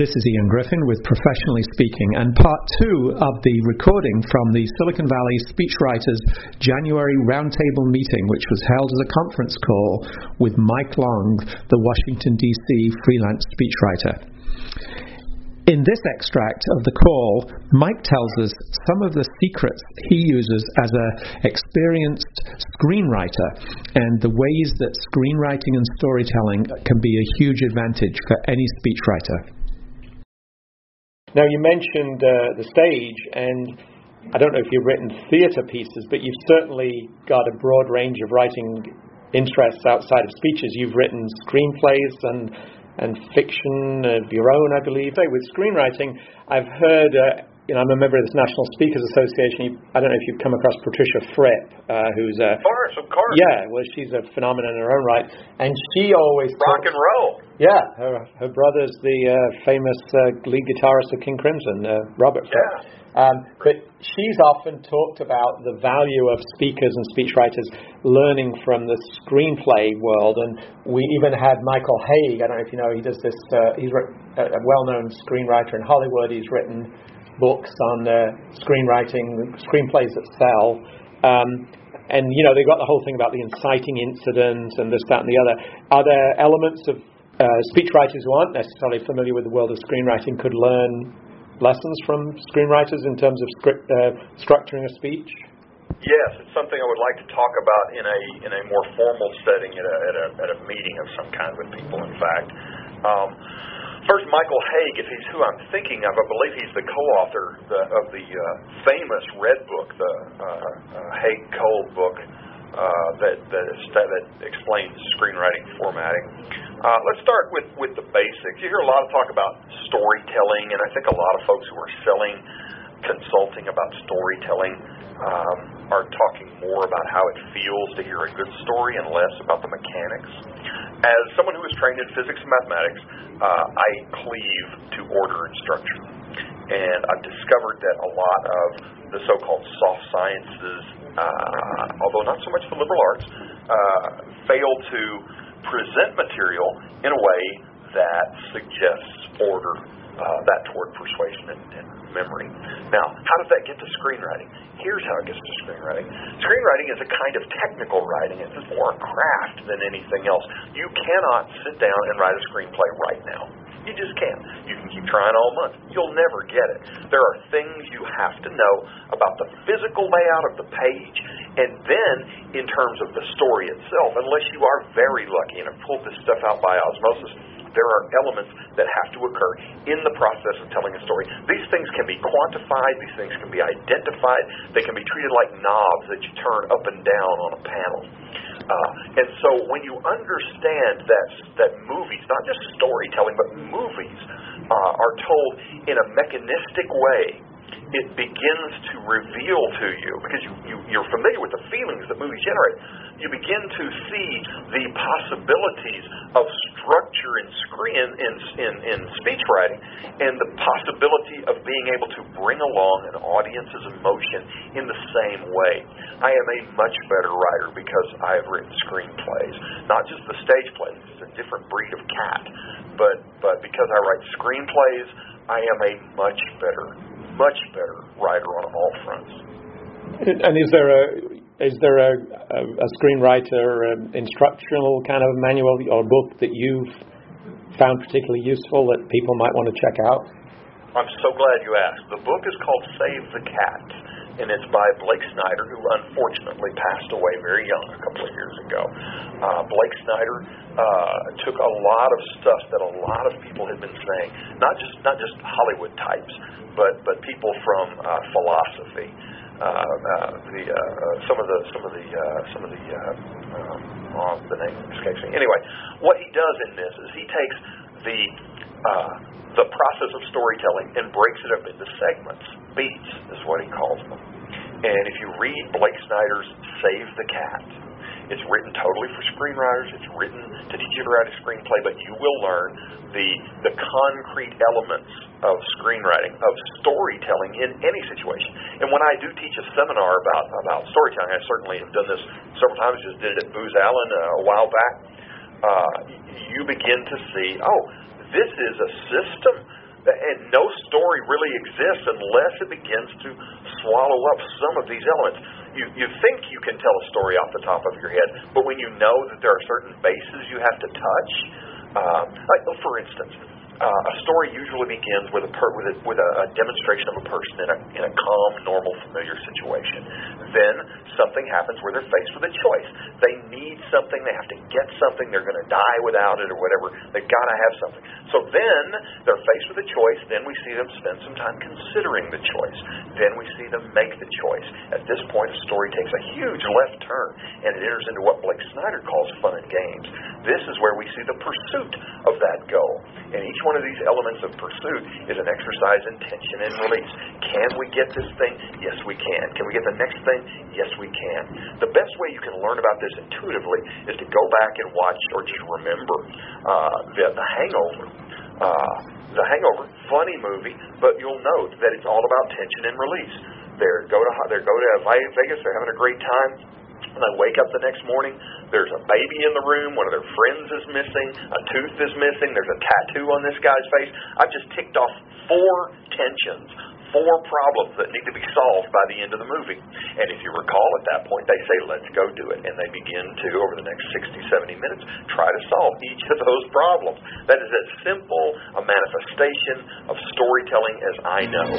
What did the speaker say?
This is Ian Griffin with Professionally Speaking, and part 2 of the recording from the Silicon Valley Speechwriters January Roundtable meeting, which was held as a conference call with Mike Long, the Washington, D.C. freelance speechwriter. In this extract of the call, Mike tells us some of the secrets he uses as an experienced screenwriter and the ways that screenwriting and storytelling can be a huge advantage for any speechwriter. Now, you mentioned the stage, and I don't know if you've written theatre pieces, but you've certainly got a broad range of writing interests outside of speeches. You've written screenplays and fiction of your own, I believe. With screenwriting, I've heard, I'm a member of this National Speakers Association. I don't know if you've come across Patricia Fripp, who's a... Of course. Yeah, well, she's a phenomenon in her own right. And she always... Rock and roll. Yeah, her brother's the famous lead guitarist of King Crimson, Robert Fripp. Yeah. But she's often talked about the value of speakers and speechwriters learning from the screenplay world. And we even had Michael Haig, I don't know if you know, he does this, he's a well-known screenwriter in Hollywood. He's written books on screenwriting, screenplays that sell. And, they've got the whole thing about the inciting incident and this, that, and the other. Are there elements of speechwriters who aren't necessarily familiar with the world of screenwriting could learn lessons from screenwriters in terms of structuring a speech? Yes, it's something I would like to talk about in a more formal setting at a meeting of some kind with people, in fact. First, Michael Haig, if he's who I'm thinking of, I believe he's the co-author of the famous Red Book, the Haig-Cole book that explains screenwriting formatting. Let's start with the basics. You hear a lot of talk about storytelling, and I think a lot of folks who are selling consulting about storytelling are talking more about how it feels to hear a good story and less about the mechanics. As someone who is trained in physics and mathematics, I cleave to order and structure. And I've discovered that a lot of the so-called soft sciences, although not so much the liberal arts, fail to present material in a way that suggests order, that toward persuasion and memory. Now, how does that get to screenwriting? Here's how it gets to screenwriting. Screenwriting is a kind of technical writing. It's more a craft than anything else. You cannot sit down and write a screenplay right now. You just can't. You can keep trying all month. You'll never get it. There are things you have to know about the physical layout of the page, and then in terms of the story itself, unless you are very lucky and have pulled this stuff out by osmosis, there are elements that have to occur in the process of telling a story. These things can be quantified. These things can be identified. They can be treated like knobs that you turn up and down on a panel. And so when you understand that movies, not just storytelling, but movies are told in a mechanistic way, it begins to reveal to you, because you're familiar with the feelings that movies generate, you begin to see the possibilities of structure in speech writing, and the possibility of being able to bring along an audience's emotion in the same way. I am a much better writer because I have written screenplays, not just the stage plays. It's a different breed of cat, but because I write screenplays, I am a much better writer on all fronts. And is there a screenwriter instructional kind of manual or book that you've found particularly useful that people might want to check out? I'm so glad you asked. The book is called Save the Cat, and it's by Blake Snyder, who unfortunately passed away very young a couple of years ago. Blake Snyder took a lot of stuff that a lot of people had been saying, not just Hollywood types, but people from philosophy. The name escapes me. Anyway, what he does in this is he takes the process of storytelling and breaks it up into segments. Beats is what he calls them. And if you read Blake Snyder's Save the Cat, it's written totally for screenwriters. It's written to teach you to write a screenplay, but you will learn the concrete elements of screenwriting, of storytelling in any situation. And when I do teach a seminar about storytelling, I certainly have done this several times, just did it at Booz Allen a while back, you begin to see, this is a system And no story really exists unless it begins to swallow up some of these elements. You think you can tell a story off the top of your head, but when you know that there are certain bases you have to touch, like for instance, a story usually begins with a demonstration of a person in a calm, normal, familiar situation. Then something happens where they're faced with a choice. They need something. They have to get something. They're going to die without it or whatever. They've got to have something. So then they're faced with a choice. Then we see them spend some time considering the choice. Then we see them make the choice. At this point, the story takes a huge left turn, and it enters into what Blake Snyder calls fun and games. This is where we see the pursuit of that goal. And each one of these elements of pursuit is an exercise in tension and release. Can we get this thing? Yes, we can. Can we get the next thing? Yes, we can. The best way you can learn about this intuitively is to go back and watch or just remember The Hangover. The Hangover, funny movie, but you'll note that it's all about tension and release. They go to Vegas, they're having a great time. And they wake up the next morning, there's a baby in the room, one of their friends is missing, a tooth is missing, there's a tattoo on this guy's face. I've just ticked off 4 tensions, 4 problems that need to be solved by the end of the movie. And if you recall, at that point, they say, let's go do it. And they begin to, over the next 60, 70 minutes, try to solve each of those problems. That is as simple a manifestation of storytelling as I know.